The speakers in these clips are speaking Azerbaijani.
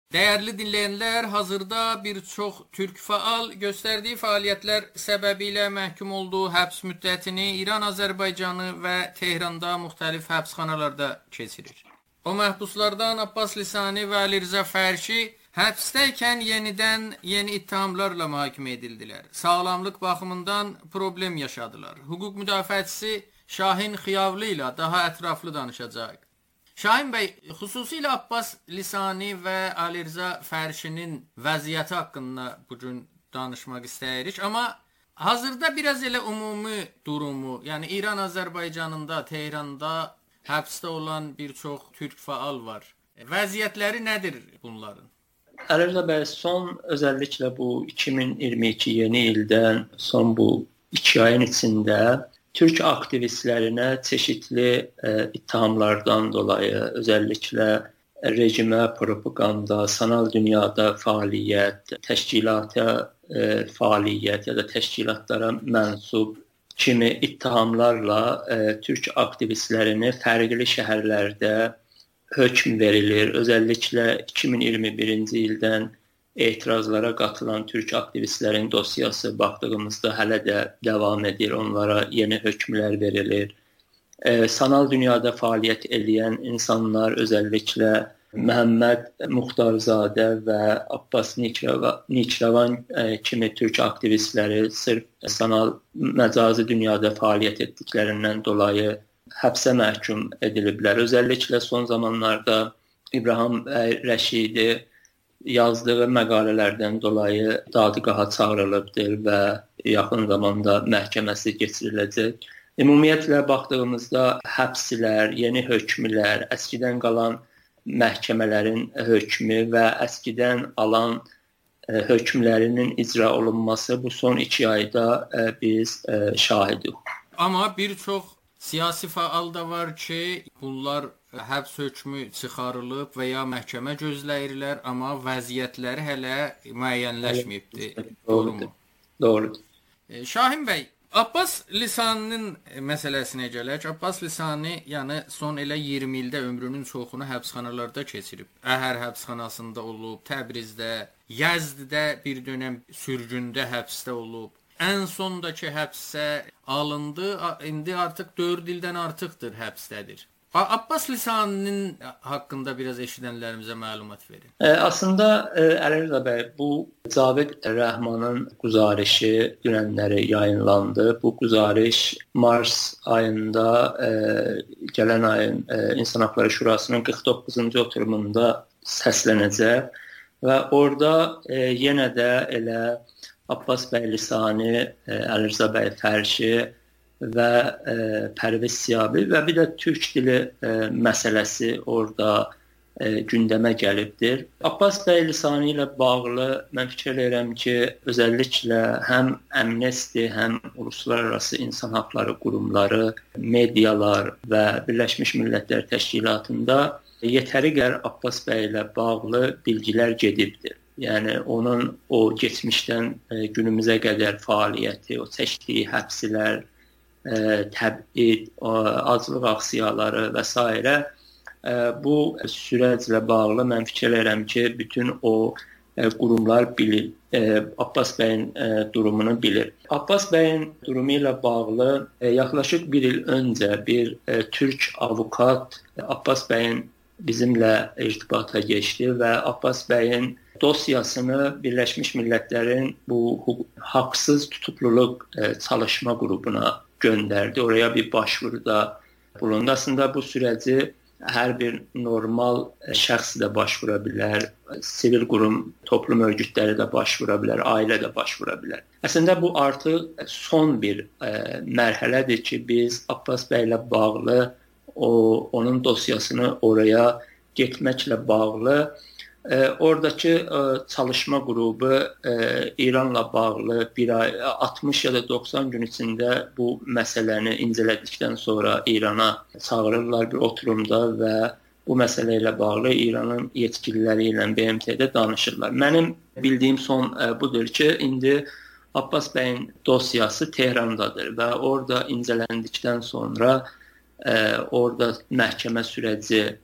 Dəyərli dinləyənlər, hazırda bir çox türk faal göstərdiyi fəaliyyətlər səbəbilə məhkum olduğu həbs müddətini İran, Azərbaycanı və Tehranda müxtəlif həbsxanalarda keçirir. O məhbuslardan Abbas Lisani və Ali Rza Fərşi həbsdəykən yeni ittihamlarla mühakimə edildilər. Sağlamlıq baxımından problem yaşadılar. Hüquq müdafiəçisi Şahin Xiyavlı ilə daha ətraflı danışacaq. Şahin bəy, xüsusilə Abbas Lisani və Ali Rza Fərşinin vəziyyəti haqqında bugün danışmaq istəyirik. Amma hazırda biraz elə ümumi durumu, yəni İran, Azərbaycanında, Tehranda həbsdə olan bir çox türk faal var. Vəziyyətləri nədir bunların? Ali Rza bəy, özəlliklə bu 2022 yeni ildən son bu 2 ayın içində Türk aktivistlərinə çeşitli ittihamlardan dolayı, özəlliklə rejimə propaganda, sanal dünyada fəaliyyət, təşkilata fəaliyyət ya da təşkilatlara mənsub kimi ittihamlarla Türk aktivistlərini fərqli şəhərlərdə hökm verilir. Özəlliklə 2021-ci ildən etirazlara qatılan türk aktivistlərin dosyası baxdığımızda hələ də davam edir. Onlara yeni hökmlər verilir. Sanal dünyada fəaliyyət edən insanlar, özəlliklə Məhəmməd Muxtarzadə və Abbas Niçravan kimi türk aktivistləri sırf sanal məcazi dünyada fəaliyyət etdiklərindən dolayı həbsə məhkum ediliblər. Özəlliklə son zamanlarda İbrahim Rəşidi yazdığı məqalələrdən dolayı dadqaha çağırılıbdır və yaxın zamanda məhkəməsi keçiriləcək. Ümumiyyətlə baxdığımızda həbslər, yeni hökmlər, əskidən qalan məhkəmələrin hökmü və əskidən alan hökmlərinin icra olunması bu son 2 ayda biz şahidik. Amma bir çox siyasi faal da var ki, bunlar həbs hökmü çıxarılıb və ya məhkəmə gözləyirlər, amma vəziyyətləri hələ müəyyənləşməyibdir. Doğrumu? Doğrudur. Şahin bəy, Abbas Lisaninin məsələsinə gələk. Abbas Lisani yəni son elə 20 ildə ömrünün çoxunu həbsxanalarda keçirib. Əhər həbsxanasında olub, Təbrizdə, Yəzddə bir dönəm sürgündə həbsdə olub. Ən sondakı həbsə alındı, indi artıq 4 ildən artıqdır həbsdədir. Abbas Lisaninin haqqında biraz eşidənlərimizə məlumat verin. Aslında Ali Rza bəy, bu Cavid Rəhmanın quzarışı dünənləri yayınlandı. Bu quzarış Mars ayında, gələn ayın İnsan Haqları Şurasının 49-cu oturumunda səslənəcək və orada yenə də elə Abbas bəy Lisani, Ali Rza bəy Fərşi və Pərviz Siyabi və bir də türk dili məsələsi orada gündəmə gəlibdir. Abbas bəy Lisani ilə bağlı mən fikirləyirəm ki, özəlliklə həm Amnesty, həm uluslararası insan haqları qurumları, medialar və Birləşmiş Millətlər Təşkilatında yetəri qədər Abbas bəy ilə bağlı bilgilər gedibdir. Yəni onun o keçmişdən günümüzə qədər fəaliyyəti, o çəkdiyi həbslər, təbid, aclıq aksiyaları və s. Bu sürəclə bağlı mən fikirləyirəm ki, bütün o qurumlar bilir, Abbas bəyin durumunu bilir. Abbas bəyin durumu ilə bağlı yaxlaşıq 1 il öncə bir türk avukat Abbas bəyin bizimlə irtibata geçdi və Abbas bəyin dosyasını Birləşmiş Millətlərin bu haqsız tutukluluq çalışma qrupuna göndərdi. Oraya bir başvuruda bulundu. Aslında bu sürəci hər bir normal şəxs də başvura bilər, sivil qurum, toplum örgütləri də başvura bilər, ailə də başvura bilər. Əslində bu artıq son bir mərhələdir ki, biz Abbas bəylə bağlı onun dosyasını oraya getməklə bağlı oradakı çalışma qrupu İranla bağlı 60 ya da 90 gün içində bu məsələni incələdikdən sonra İrana çağırırlar bir oturumda və bu məsələ ilə bağlı İranın yetkililəri ilə BMT-də danışırlar. Mənim bildiyim son budur ki, indi Abbas bəyin dosyası Tehrandadır və orada incələndikdən sonra orada məhkəmə sürəci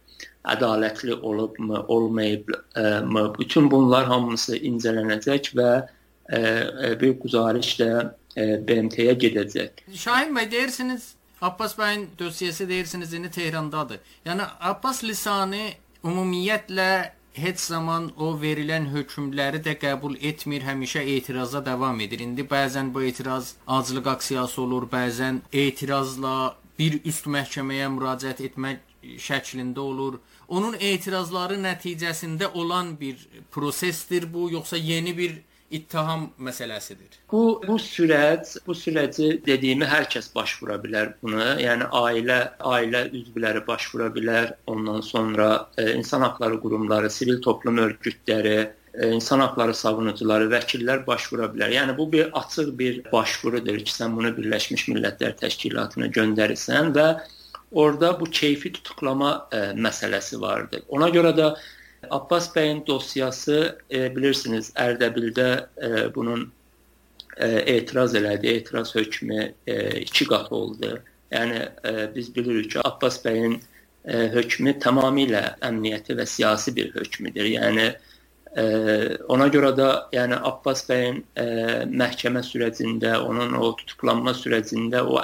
ədalətli olubmu, olmayıbmı? Bütün bunlar hamısı incələnəcək və bir güzariş də BMT-yə gedəcək. Şahin bəy, deyirsiniz, Abbas bəyin dosyası deyirsiniz, indi Tehrandadır. Yəni Abbas lisanı ümumiyyətlə heç zaman o verilən hökmləri də qəbul etmir, həmişə etiraza davam edir. İndi bəzən bu etiraz aclıq aksiyası olur, bəzən etirazla bir üst məhkəməyə müraciət etmək şəklində olur. Onun etirazları nəticəsində olan bir prosesdir bu, yoxsa yeni bir ittiham məsələsidir? Bu sürəci dediyimi hər kəs başvura bilər buna. Yəni ailə üzvləri başvura bilər. Ondan sonra insan haqları qurumları, sivil toplum örgütləri, insan haqları savunucuları, vəkillər başvura bilər. Yəni bu bir açıq bir başvurudur ki, sən bunu Birləşmiş Millətlər Təşkilatına göndərirsən və orada bu keyfi tutuqlama məsələsi vardır. Ona görə də Abbas bəyin dosyası bilirsiniz Ərdəbildə bunun etiraz elədi. Etiraz hökmü 2 qat oldu. Yəni biz bilirik ki, Abbas bəyin hökmü tamamilə əmniyyəti və siyasi bir hökmüdür. Yəni ona görə də yəni Abbas bəyin məhkəmə sürəcində, onun o tutuqlanma sürəcində o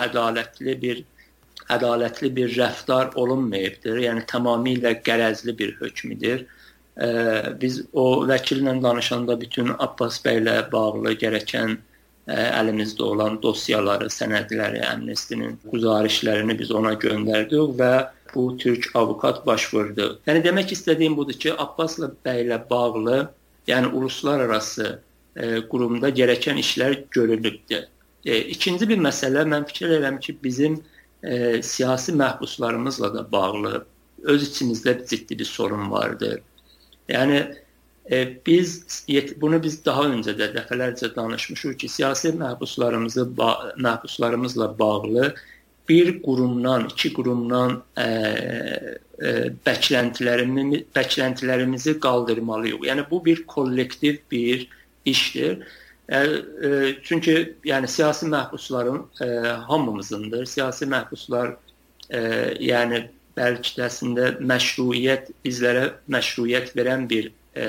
ədalətli bir rəftar olunmayıbdır. Yəni tamamilə qərəzli bir hökmüdür. Biz o vəkillə danışanda bütün Abbas bəylə bağlı gərəkən əlimizdə olan dosyaları, sənədləri, Amnesty'nin güzarişlərini biz ona göndərdik və bu türk avukat başvurdu. Yəni demək istədiyim budur ki, Abbasla bəylə bağlı, yəni uluslararası qurumda gərəkən işlər görülübdür. İkinci bir məsələ, mən fikir edirəm ki, bizim siyasi məhbuslarımızla da bağlı öz içimizdə ciddi bir sorun vardır. Yəni bunu biz daha öncə də dəfələrcə danışmışıq ki, siyasi məhbuslarımızla bağlı bir qurumdan, 2 qurumdan bəkləntilərimizi qaldırmalıyıq. Yəni bu bir kollektiv bir işdir. Çünki yəni siyasi məhbusların hamımızındır. Siyasi məhbuslar yəni bəlkə də əslində bizlərə məşruiyyət verən bir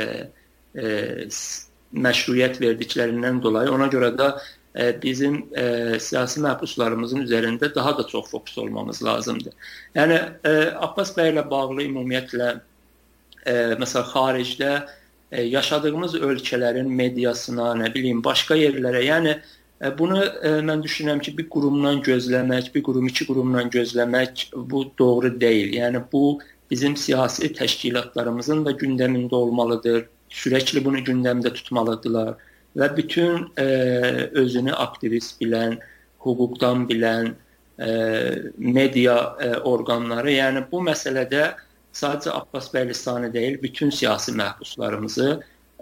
məşruiyyət verdiklərindən dolayı ona görə də bizim siyasi məhbuslarımızın üzərində daha da çox fokus olmamız lazımdır. Yəni Abbas bəylə bağlı ümumiyyətlə məsələn xaricdə yaşadığımız ölkələrin mediasına, nə bilim, başqa yerlərə, yəni bunu mən düşünürəm ki, bir qurumdan gözləmək, bir qurum, 2 qurumdan gözləmək bu doğru deyil. Yəni bu bizim siyasi təşkilatlarımızın da gündəmində olmalıdır. Sürəkli bunu gündəmdə tutmalıdırlar və bütün özünü aktivist bilən, hüquqdan bilən media orqanları, yəni bu məsələdə sadəcə Abbas bəy lisanı deyil, bütün siyasi məhbuslarımızı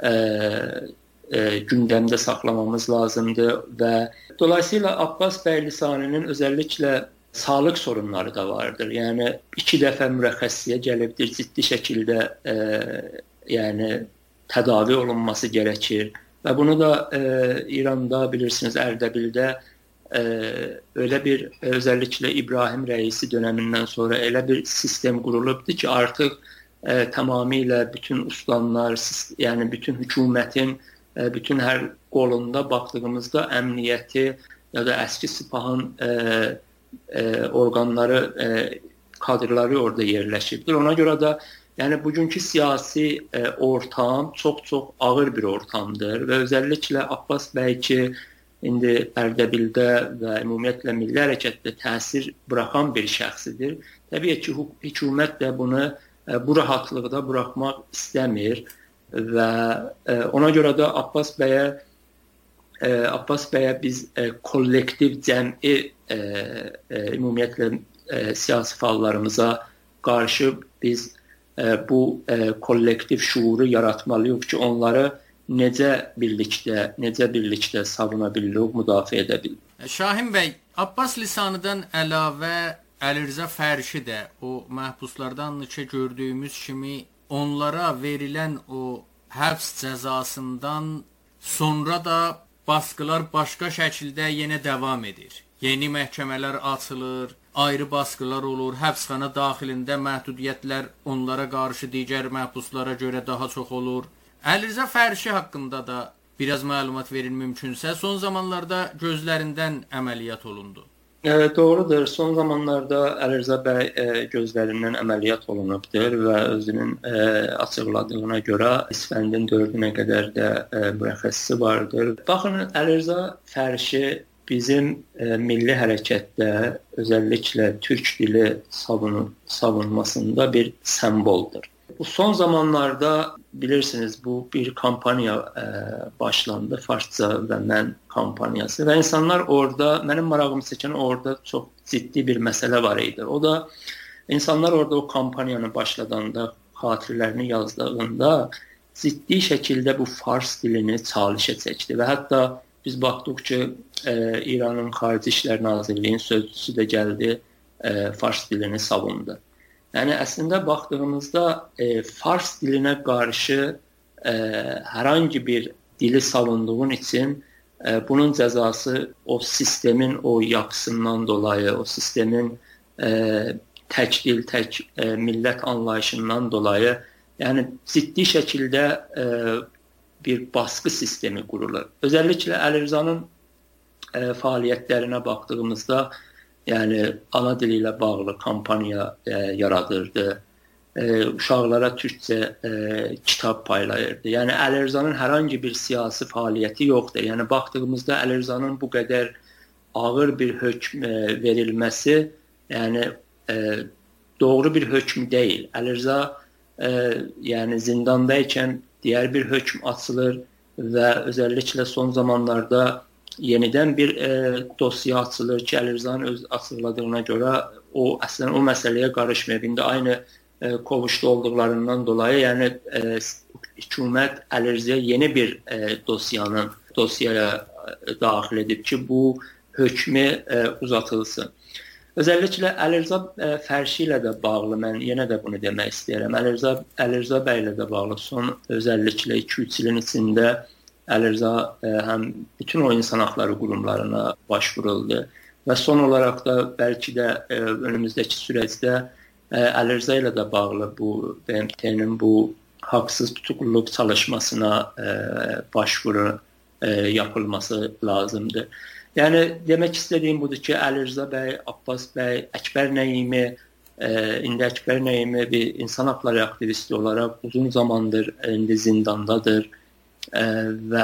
gündəmdə saxlamamız lazımdır və dolayısıyla Abbas bəy lisanının özəlliklə sağlıq sorunları da vardır. Yəni 2 dəfə mürəxxəsliyə gəlibdir, ciddi şəkildə yəni tədavi olunması gərəkir və bunu da İranda bilirsiniz Ərdəbildə öyle bir özellikle İbrahim Reisi döneminden sonra öyle bir sistem kurulubdu ki artık tamamıyla bütün uslanlar, yani bütün hükümetin bütün her kolunda baktığımızda emniyeti ya da eski sipahın organları, kadrları orada yerleşibdir. Ona göre de yani bugünkü siyasi ortam çok ağır bir ortamdır ve özellikle Abbas Bəy ki indi Ərdəbildə və ümumiyyətlə milli hərəkətdə təsir buraxan bir şəxsidir. Təbii ki, hökumət də bunu bu rahatlıqda buraxmaq istəmir və ona görə də Abbas bəyə biz kollektiv cəmi ümumiyyətlə siyasi fəallarımıza qarşı biz bu kollektiv şuuru yaratmalıyıq ki, onları necə birlikdə savuna bilirik, müdafiə edə bilirik. Şahin bəy, Abbas lisanıdan əlavə Əli Rza Fərşi də o məhbuslardan neçə gördüyümüz kimi onlara verilən o həbs cəzasından sonra da baskılar başqa şəkildə yenə davam edir. Yeni məhkəmələr açılır, ayrı baskılar olur, həbsxana daxilində məhdudiyyətlər onlara qarşı digər məhbuslara görə daha çox olur. Əli Rza Fərişi haqqında da biraz məlumat verin mümkünsə. Son zamanlarda gözlərindən əməliyyat olundu. Doğrudur. Son zamanlarda Əli Rza bəy gözlərindən əməliyyat olunubdur və özünün açıqladığına görə İsfəndin 4-ünə qədər də mürəxxəssisi vardır. Baxın, Əli Rza Fərişi bizim milli hərəkətdə özəlliklə türk dili savunmasında bir semboldur. Bu son zamanlarda bilirsiniz bu bir kampanya başlandı, Farsça və Mən kampaniyası və insanlar orada, mənim marağımı çəkən orada çox ciddi bir məsələ var idi. O da insanlar orada o kampaniyanı başladanda, xatirələrini yazdığında ciddi şəkildə bu Fars dilini çalışa çəkdi və hətta biz baxdıq ki, İranın Xarici İşlər Nazirliyinin sözçüsü də gəldi, Fars dilini savundu. Yəni əslində baxdığımızda Fars dilinə qarşı hər hangi bir dili savunduğun üçün bunun cəzası o sistemin o yapısından dolayı, o sistemin tək dil, tək millət anlayışından dolayı, yəni ciddi şəkildə bir baskı sistemi qurulur. Özəlliklə Əli Rzanın fəaliyyətlərinə baxdığımızda, yəni ana dili ilə bağlı kampaniya yaradırdı, uşaqlara türkcə kitab paylayırdı. Yəni Əli Rzanın hər hangi bir siyasi fəaliyyəti yoxdur. Yəni baxdığımızda Əli Rzanın bu qədər ağır bir hökm verilməsi, yəni doğru bir hökm deyil. Əli Rza yəni zindandaykən digər bir hökm açılır və özəlliklə son zamanlarda yenidən bir dosya açılır ki, Əli Rzanın öz açıqladığına görə o əslən o məsələyə qarışmır. İndi aynı qovuşda olduqlarından dolayı, yəni hökumət Əli Rzaya yeni bir dosyaya daxil edib ki, bu hökmü uzatılsın. Özəlliklə Əli Rza Fərişi ilə də bağlı mən yenə də bunu demək istəyirəm. Əli Rza bəy ilə də bağlı son özəlliklə 2-3 ilin içində Əli Rza həm bütün o insan haqları qurumlarına başvuruldu və son olaraq da bəlkə də önümüzdəki sürəcdə Əli Rza ilə də bağlı bu BMT-nin bu haqsız tutuqluluq çalışmasına başvuru yapılması lazımdır. Yəni demək istədiyim budur ki, Əli Rza bəy, Abbas bəy, Əkbər Nəyimi, indi Əkbər Nəyimi bir insan haqları aktivisti olaraq uzun zamandır indi zindandadır və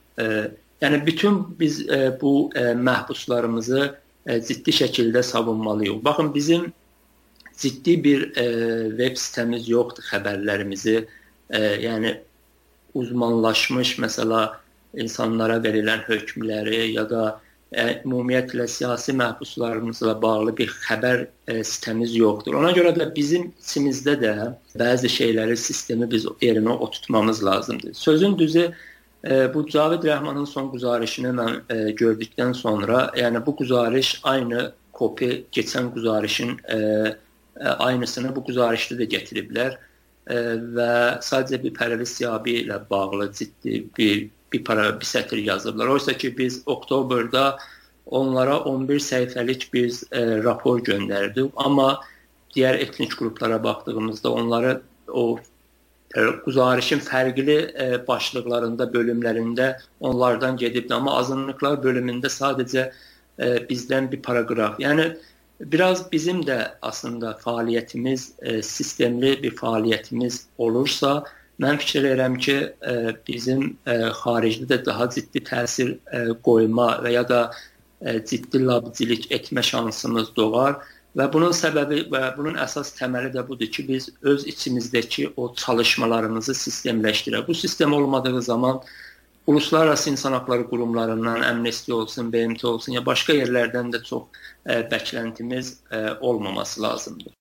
yəni bütün biz bu məhbuslarımızı ciddi şəkildə savunmalıyıq. Baxın, bizim ciddi bir web sitəmiz yoxdur, xəbərlərimizi, yəni uzmanlaşmış, məsələ insanlara verilən hökmləri ya da ümumiyyətlə siyasi məhbuslarımızla bağlı bir xəbər sitəmiz yoxdur. Ona görə də bizim içimizdə də bəzi şeyləri, sistemi biz yerinə oturtmamız lazımdır. Sözün düzü, bu Cavid Rəhmanın son quzarışını mən gördükdən sonra, yəni bu quzarış aynı kopi keçən quzarışın aynısını bu quzarışda da getiriblər və sadəcə bir Pərviz Siyabi ilə bağlı ciddi bir sətr yazıblar. Oysa ki, biz oktobrda onlara 11 səhifəlik biz rapor göndərdik. Amma digər etnik qruplara baxdığımızda onlara o quzarışın fərqli başlıqlarında, bölümlərində onlardan gedibdi. Amma azınlıqlar bölümündə sadəcə bizdən bir paraqraf. Yəni, biraz bizim də aslında fəaliyyətimiz, sistemli bir fəaliyyətimiz olursa, mən fikir edirəm ki, bizim xaricdə də daha ciddi təsir qoyma və ya da ciddi lobicilik etmə şansımız doğar və bunun səbəbi və bunun əsas təməli də budur ki, biz öz içimizdəki o çalışmalarımızı sistemləşdirək. Bu sistem olmadığı zaman uluslararası insan haqları qurumlarından, Amnesty olsun, BMT olsun ya başqa yerlərdən də çox bəklentimiz olmaması lazımdır.